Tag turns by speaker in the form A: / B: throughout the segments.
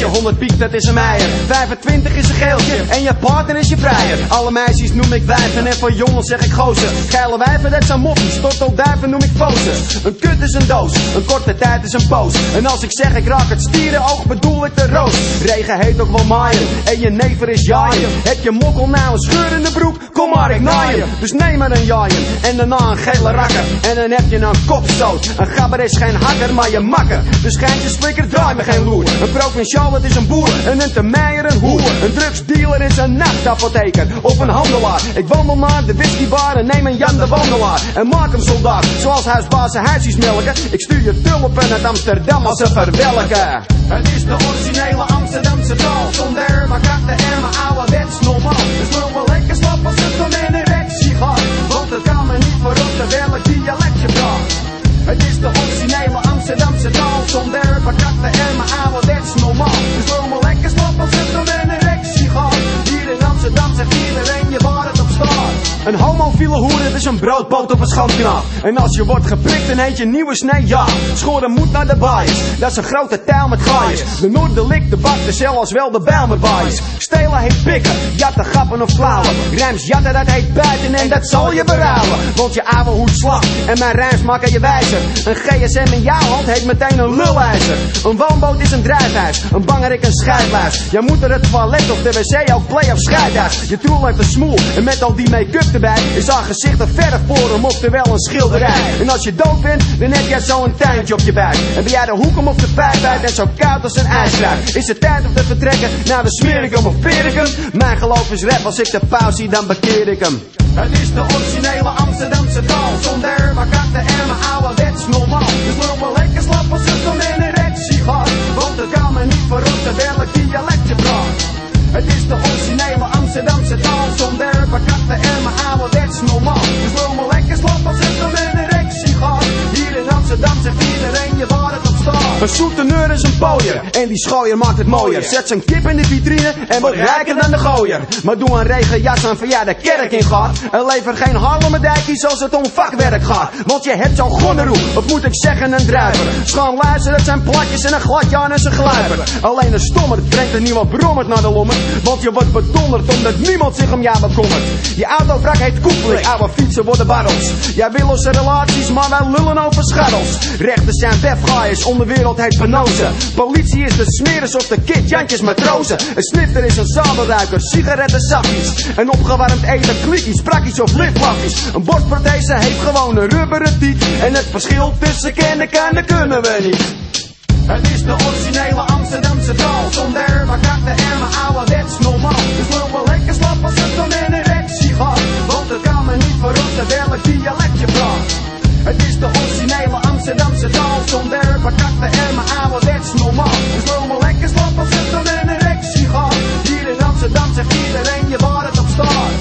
A: 100 piek, dat is een meier. 25 is een geeltje en je partner is je vrijer. Alle meisjes noem ik wijven en voor jongens zeg ik gozer. Geile wijven, dat zijn moppies, tortelduiven noem ik fozen. Een kut is een doos, een korte tijd is een poos. En als ik zeg ik raak het stierenoog, bedoel ik de roos. Regen heet ook wel maaien en je never is jaaien. Heb je mokkel nou een scheur in de broek? Kom maar, ik naaien. Dus neem maar een jaaien en daarna een gele rakker. En dan heb je een kopstoot. Een gabber is geen hakker, maar je makker. Dus geintje slikker, draai me geen loer. Een provinciaal, dat is een boer. En een termeijer, een hoer. Een drugsdealer is een nachtapotheker. Of een handelaar. Ik wandel naar de whiskybar en neem een Jan de Wandelaar. En maak hem soldaat, zoals huisbazen huisjes melken. Ik stuur je tulpen uit Amsterdam als ze verwelken. Het is de originele Amsterdamse taal. Zonder maar katten en mijn ouderwets normaal. Dus wil wel lekker slap als het dan in een erectie gaat. Want het kan me niet voorop terwijl ik dialect je praat. Het is de originele Amsterdamse taal. Zonder maar katten en mijn ouderwets normaal. Dus wil wel lekker slap als het dan in een erectie gaat. Hier in Amsterdam zegt iedereen je waar het op staat. Een homofiele hoer, het is een broodboot op een schandknaap. En als je wordt geprikt, dan heet je nieuwe snee, ja. Schoren moet naar de baaiers, dat is een grote taal met gaaiers. De Noorderlik, de bak, de cel als wel de Bijlmerbaaiers. Stelen heet pikken, jatten, gappen of flauwen. Rijms jatten, dat heet buiten en dat zal je berouwen. Want je ouwe hoed slag en mijn rijms maken je wijzer. Een GSM in jouw hand heet meteen een lulijzer. Een woonboot is een drijfhuis, een bangerik een scheidluis. Jij moet er het toilet of de wc ook play of scheidhuis. Je troel heeft een smoel en met al die make-up erbij is haar gezicht een verf voor hem, oftewel een schilderij. En als je dood bent, dan heb jij zo'n tuintje op je buik. En ben jij de hoekem of de pijp uit en zo koud als een ijsruik. Is het tijd om te vertrekken naar de Smericum of Pericum? Mijn geloof is rap, als ik de pauw zie, dan bekeer ik hem. Het is de originele Amsterdamse taal. Zonder maar katten en mijn ouderwets normaal. Dus loop wel lekker slap als het om in een erectie gaat. Want het kan me niet voorop terwijl ik dialect je praat. Het is de originele Amsterdamse taal. Zonder maar katten en mijn ouderwets normaal. Dus loop wel lekker slap als het om in een erectie gaat. Hier in Amsterdam zegt iedereen je waar het op staat. Een souteneur is een pooier en die schooier maakt het mooier. Zet zijn kip in de vitrine en wordt rijker dan de gooier. Maar doe een regenjas aan van jij de kerk in gaat. En lever geen Harlemmerdijkies als het om vakwerk gaat. Want je hebt zo'n gonneroe, of moet ik zeggen een druiver. Schoon luisteren, het zijn platjes en een gladje aan en zijn gluiper. Alleen een stommer brengt er niemand brommerd naar de lommer. Want je wordt bedonderd omdat niemand zich om jou bekommert. Je autovrak heet koepelik, oude fietsen worden barrels. Jij wil onze relaties, maar wij lullen over scharrels. Rechters zijn wefgaaiers, onderwereld heet penose. Politie is de smeres of de kidjantjes matrozen. Een snifter is een zadelruiker, sigaretten zakjes. Een opgewarmd eten, klikkies, prakkies of liplapjes. Een borstprothese heeft gewoon een rubberen tiet. En het verschil tussen kennen kan, kunnen we niet. Het is de originele Amsterdamse taal. Zonder maar katten en mijn ouderwets normaal. Dus loop wel lekker slap als het dan in een erectie gaat. Want het kan me niet voorop terwijl ik dialect je praat. Het is de originele Amsterdamse taal. Zonder maar katten en mijn ouderwets normaal. Dus loop wel lekker slap als het dan in een erectie gaat. Hier in Amsterdam zegt iedereen je waar het op staat.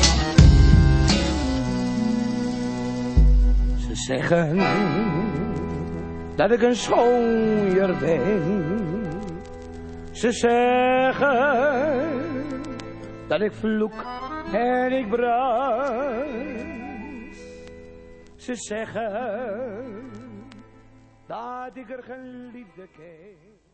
B: Ze zeggen dat ik een schooier ben. Ze zeggen dat ik vloek en ik brand. Ze zeggen dat ik er geen liefde ken.